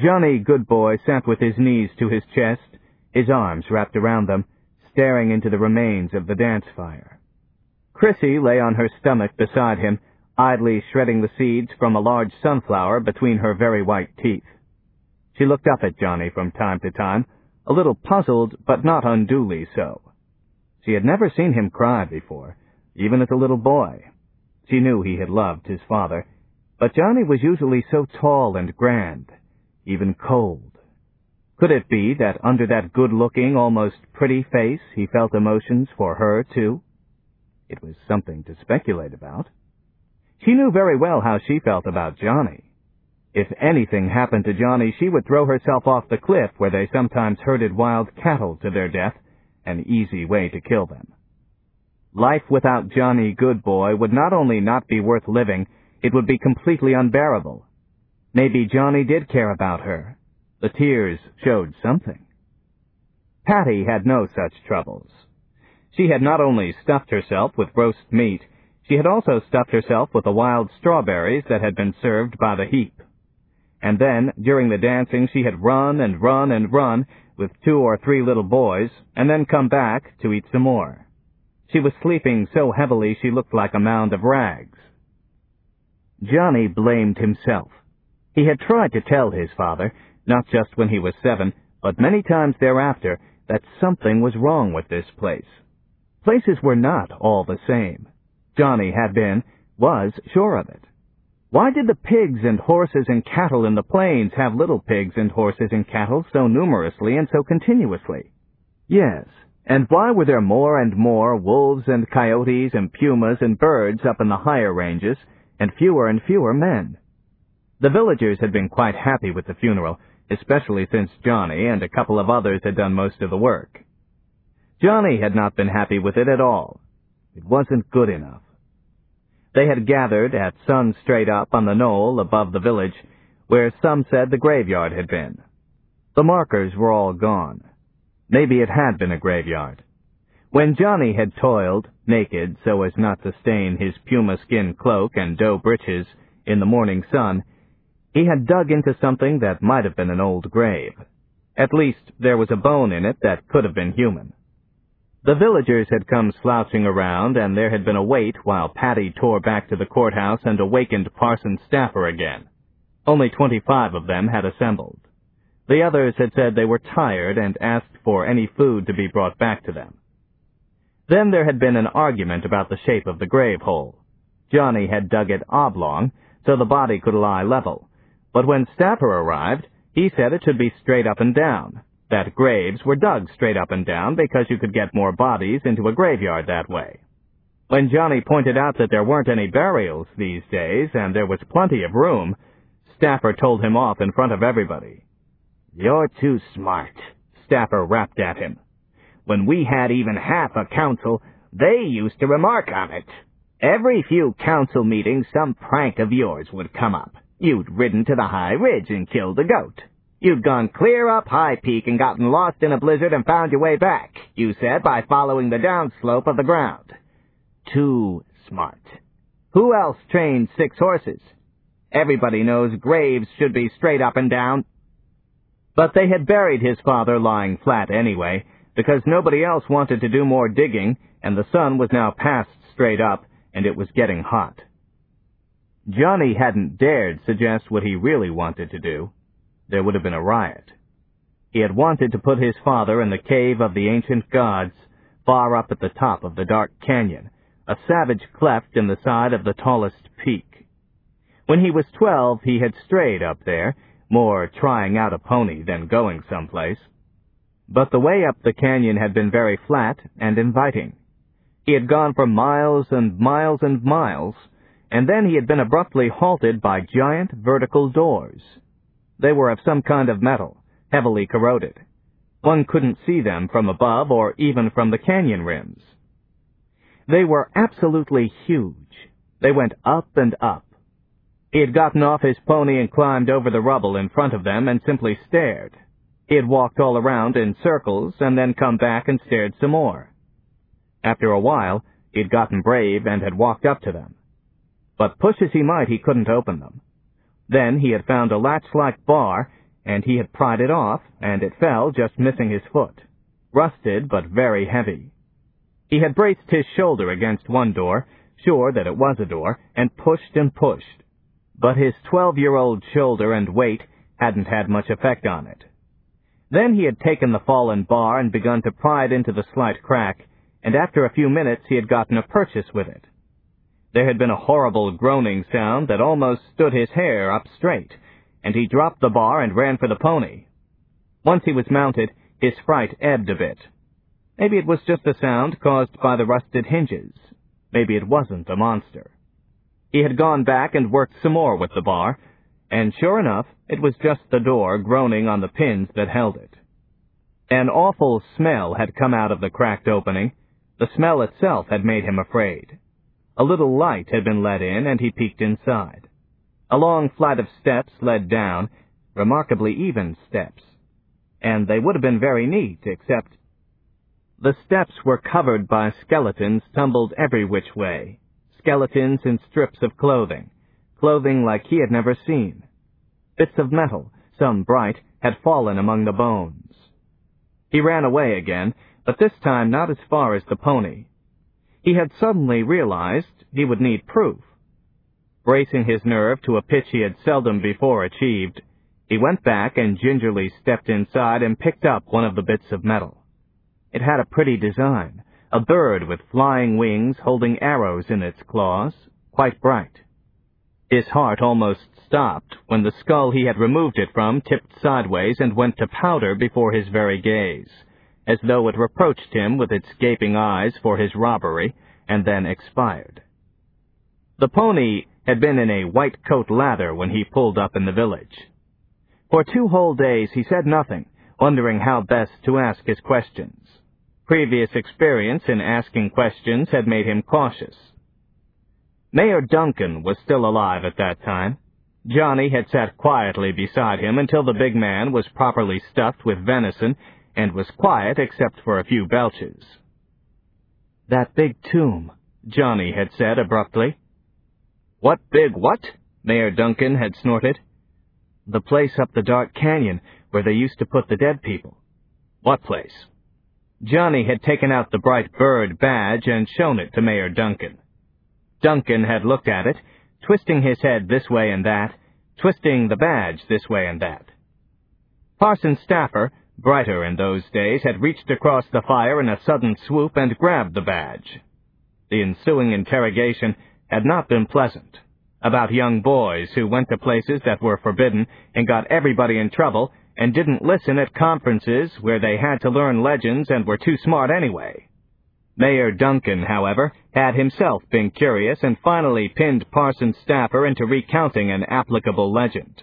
Johnny Goodboy sat with his knees to his chest, his arms wrapped around them, staring into the remains of the dance fire. Chrissy lay on her stomach beside him, idly shredding the seeds from a large sunflower between her very white teeth. She looked up at Johnny from time to time, a little puzzled, but not unduly so. She had never seen him cry before, even as a little boy. She knew he had loved his father, but Johnny was usually so tall and grand, even cold. Could it be that under that good-looking, almost pretty face he felt emotions for her, too? It was something to speculate about. She knew very well how she felt about Johnny. If anything happened to Johnny, she would throw herself off the cliff where they sometimes herded wild cattle to their death, an easy way to kill them. Life without Johnny Goodboy would not only not be worth living, it would be completely unbearable. Maybe Johnny did care about her. The tears showed something. Patty had no such troubles. She had not only stuffed herself with roast meat, she had also stuffed herself with the wild strawberries that had been served by the heap. And then, during the dancing, she had run and run and run with 2 or 3 little boys, and then come back to eat some more. She was sleeping so heavily she looked like a mound of rags. Johnny blamed himself. He had tried to tell his father, not just when he was 7, but many times thereafter, that something was wrong with this place. Places were not all the same. Johnny was sure of it. Why did the pigs and horses and cattle in the plains have little pigs and horses and cattle so numerously and so continuously? Yes, and why were there more and more wolves and coyotes and pumas and birds up in the higher ranges, and fewer men? The villagers had been quite happy with the funeral, especially since Johnny and a couple of others had done most of the work. Johnny had not been happy with it at all. It wasn't good enough. They had gathered at sun straight up on the knoll above the village, where some said the graveyard had been. The markers were all gone. Maybe it had been a graveyard. When Johnny had toiled, naked so as not to stain his puma skin cloak and dough breeches in the morning sun, he had dug into something that might have been an old grave. At least there was a bone in it that could have been human. The villagers had come slouching around, and there had been a wait while Patty tore back to the courthouse and awakened Parson Staffer again. Only 25 of them had assembled. The others had said they were tired and asked for any food to be brought back to them. Then there had been an argument about the shape of the grave hole. Johnny had dug it oblong, so the body could lie level, but when Staffer arrived, he said it should be straight up and down, that graves were dug straight up and down because you could get more bodies into a graveyard that way. When Johnny pointed out that there weren't any burials these days and there was plenty of room, Staffer told him off in front of everybody. "You're too smart," Staffer rapped at him. "When we had even half a council, they used to remark on it. Every few council meetings, some prank of yours would come up. You'd ridden to the high ridge and killed a goat. You'd gone clear up High Peak and gotten lost in a blizzard and found your way back, you said, by following the downslope of the ground. Too smart. Who else trained 6 horses? Everybody knows graves should be straight up and down." But they had buried his father lying flat anyway, because nobody else wanted to do more digging, and the sun was now past straight up, and it was getting hot. Johnny hadn't dared suggest what he really wanted to do. There would have been a riot. He had wanted to put his father in the cave of the ancient gods, far up at the top of the dark canyon, a savage cleft in the side of the tallest peak. When he was 12, he had strayed up there, more trying out a pony than going someplace. But the way up the canyon had been very flat and inviting. He had gone for miles and miles and miles, and then he had been abruptly halted by giant vertical doors. They were of some kind of metal, heavily corroded. One couldn't see them from above or even from the canyon rims. They were absolutely huge. They went up and up. He had gotten off his pony and climbed over the rubble in front of them and simply stared. He had walked all around in circles and then come back and stared some more. After a while, he had gotten brave and had walked up to them. But push as he might, he couldn't open them. Then he had found a latch-like bar, and he had pried it off, and it fell, just missing his foot. Rusted, but very heavy. He had braced his shoulder against one door, sure that it was a door, and pushed and pushed. But his 12-year-old shoulder and weight hadn't had much effect on it. Then he had taken the fallen bar and begun to pry it into the slight crack, and after a few minutes he had gotten a purchase with it. There had been a horrible groaning sound that almost stood his hair up straight, and he dropped the bar and ran for the pony. Once he was mounted, his fright ebbed a bit. Maybe it was just a sound caused by the rusted hinges. Maybe it wasn't a monster. He had gone back and worked some more with the bar, and sure enough, it was just the door groaning on the pins that held it. An awful smell had come out of the cracked opening. The smell itself had made him afraid. A little light had been let in, and he peeked inside. A long flight of steps led down, remarkably even steps. And they would have been very neat, except the steps were covered by skeletons tumbled every which way, skeletons in strips of clothing like he had never seen. Bits of metal, some bright, had fallen among the bones. He ran away again, but this time not as far as the pony. He had suddenly realized he would need proof. Bracing his nerve to a pitch he had seldom before achieved, he went back and gingerly stepped inside and picked up one of the bits of metal. It had a pretty design, a bird with flying wings holding arrows in its claws, quite bright. His heart almost stopped when the skull he had removed it from tipped sideways and went to powder before his very gaze, as though it reproached him with its gaping eyes for his robbery, and then expired. The pony had been in a white coat lather when he pulled up in the village. For 2 whole days he said nothing, wondering how best to ask his questions. Previous experience in asking questions had made him cautious. Mayor Duncan was still alive at that time. Johnny had sat quietly beside him until the big man was properly stuffed with venison and was quiet except for a few belches. "That big tomb," Johnny had said abruptly. "What big what?" Mayor Duncan had snorted. "The place up the dark canyon where they used to put the dead people." "What place?" Johnny had taken out the bright bird badge and shown it to Mayor Duncan. Duncan had looked at it, twisting his head this way and that, twisting the badge this way and that. Parson Staffer, brighter in those days, had reached across the fire in a sudden swoop and grabbed the badge. The ensuing interrogation had not been pleasant, about young boys who went to places that were forbidden and got everybody in trouble and didn't listen at conferences where they had to learn legends and were too smart anyway. Mayor Duncan, however, had himself been curious and finally pinned Parson Staffer into recounting an applicable legend.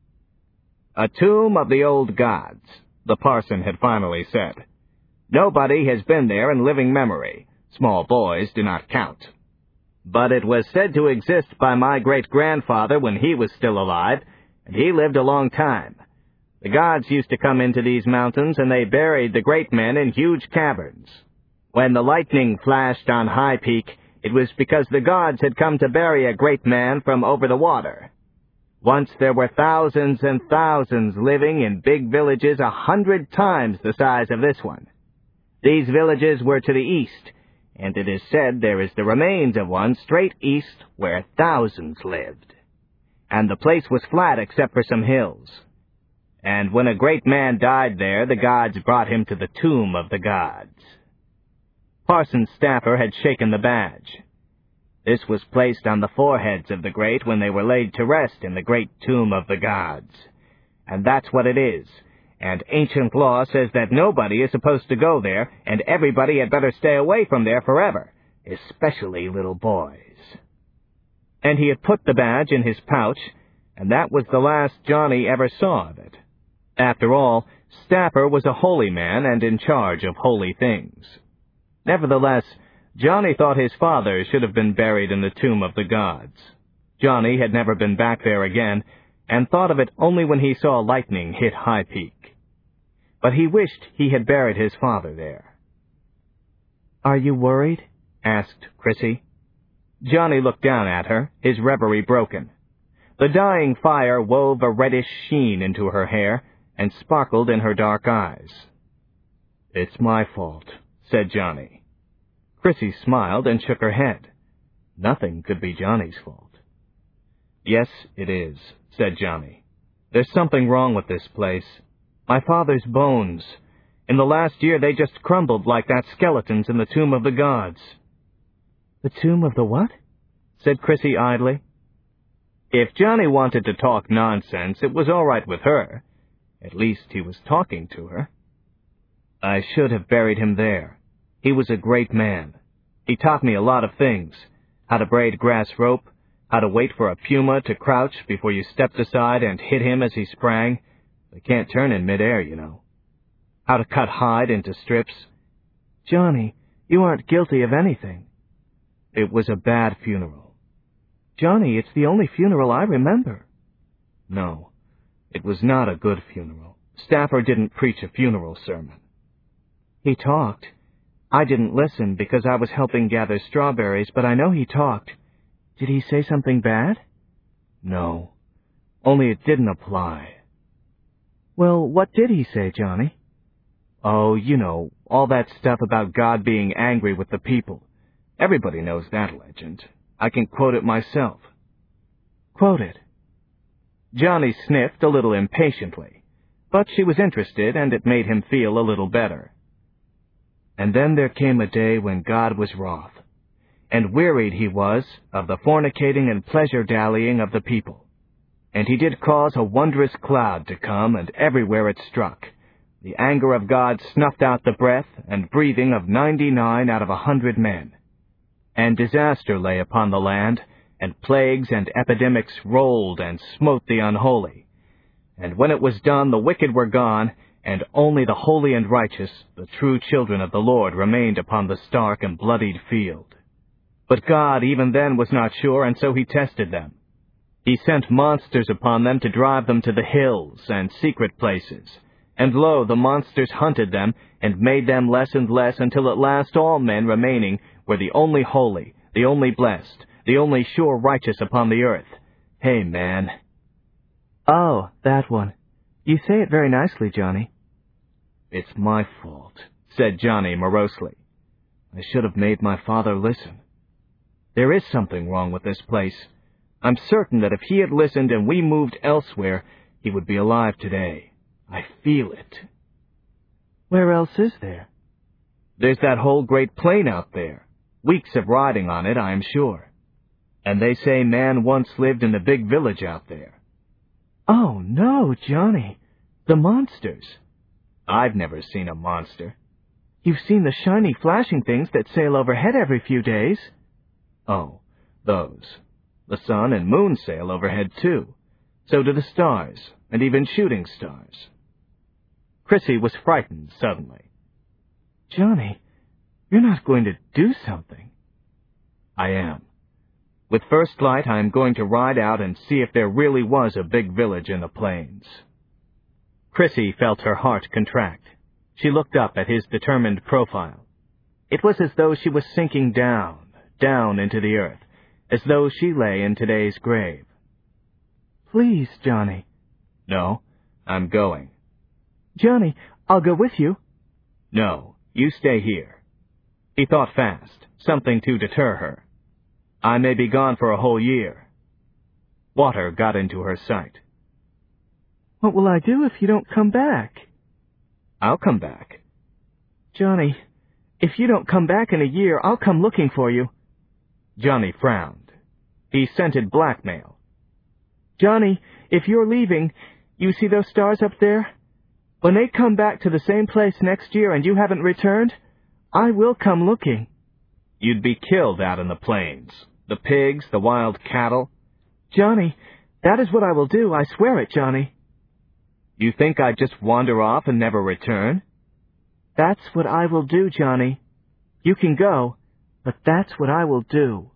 "A tomb of the old gods," the parson had finally said. "Nobody has been there in living memory. Small boys do not count. But it was said to exist by my great-grandfather when he was still alive, and he lived a long time. The gods used to come into these mountains, and they buried the great men in huge caverns. When the lightning flashed on High Peak, it was because the gods had come to bury a great man from over the water. Once there were thousands and thousands living in big villages 100 times the size of this one. These villages were to the east, and it is said there is the remains of one straight east where thousands lived. And the place was flat except for some hills. And when a great man died there, the gods brought him to the tomb of the gods." Parson Staffer had shaken the badge. "This was placed on the foreheads of the great when they were laid to rest in the great tomb of the gods. And that's what it is. And ancient law says that nobody is supposed to go there, and everybody had better stay away from there forever, especially little boys." And he had put the badge in his pouch, and that was the last Johnny ever saw of it. After all, Staffer was a holy man and in charge of holy things. Nevertheless, Johnny thought his father should have been buried in the tomb of the gods. Johnny had never been back there again, and thought of it only when he saw lightning hit High Peak. But he wished he had buried his father there. "Are you worried?" asked Chrissy. Johnny looked down at her, his reverie broken. The dying fire wove a reddish sheen into her hair, and sparkled in her dark eyes. "It's my fault," said Johnny. Chrissy smiled and shook her head. Nothing could be Johnny's fault. "Yes, it is," said Johnny. "There's something wrong with this place. My father's bones. In the last year they just crumbled like that skeletons in the Tomb of the Gods." "The Tomb of the what?" said Chrissy idly. If Johnny wanted to talk nonsense, it was all right with her. At least he was talking to her. "I should have buried him there. He was a great man. He taught me a lot of things. How to braid grass rope, how to wait for a puma to crouch before you stepped aside and hit him as he sprang. They can't turn in midair, you know. How to cut hide into strips." "Johnny, you aren't guilty of anything." "It was a bad funeral." "Johnny, it's the only funeral I remember." "No, it was not a good funeral. Stafford didn't preach a funeral sermon." "He talked. I didn't listen because I was helping gather strawberries, but I know he talked. Did he say something bad?" "No, only it didn't apply." "Well, what did he say, Johnny?" "Oh, you know, all that stuff about God being angry with the people. Everybody knows that legend. I can quote it myself." "Quote it." Johnny sniffed a little impatiently, but she was interested, and it made him feel a little better. "And then there came a day when God was wroth, and wearied he was of the fornicating and pleasure-dallying of the people. And he did cause a wondrous cloud to come, and everywhere it struck, the anger of God snuffed out the breath and breathing of 99 out of 100 men. And disaster lay upon the land, and plagues and epidemics rolled and smote the unholy. And when it was done, the wicked were gone, and only the holy and righteous, the true children of the Lord, remained upon the stark and bloodied field. But God even then was not sure, and so he tested them. He sent monsters upon them to drive them to the hills and secret places. And lo, the monsters hunted them, and made them less and less, until at last all men remaining were the only holy, the only blessed, the only sure righteous upon the earth. Hey, man." "Oh, that one. You say it very nicely, Johnny." "It's my fault," said Johnny morosely. "I should have made my father listen. There is something wrong with this place. I'm certain that if he had listened and we moved elsewhere, he would be alive today. I feel it." "Where else is there?" "There's that whole great plain out there. Weeks of riding on it, I am sure. And they say man once lived in a big village out there." "Oh, no, Johnny. The monsters." "I've never seen a monster." "You've seen the shiny, flashing things that sail overhead every few days." "Oh, those. The sun and moon sail overhead, too. So do the stars, and even shooting stars." Chrissy was frightened suddenly. "Johnny, you're not going to do something?" "I am. With first light, I am going to ride out and see if there really was a big village in the plains." Chrissy felt her heart contract. She looked up at his determined profile. It was as though she was sinking down, down into the earth, as though she lay in today's grave. "Please, Johnny." "No, I'm going." "Johnny, I'll go with you." "No, you stay here." He thought fast, something to deter her. "I may be gone for a whole year." Water got into her sight. "What will I do if you don't come back?" "I'll come back." "Johnny, if you don't come back in a year, I'll come looking for you." Johnny frowned. He scented blackmail. "Johnny, if you're leaving, you see those stars up there? When they come back to the same place next year and you haven't returned, I will come looking." "You'd be killed out in the plains. The pigs, the wild cattle." "Johnny, that is what I will do. I swear it, Johnny." "You think I'd just wander off and never return?" "That's what I will do, Johnny. You can go, but that's what I will do."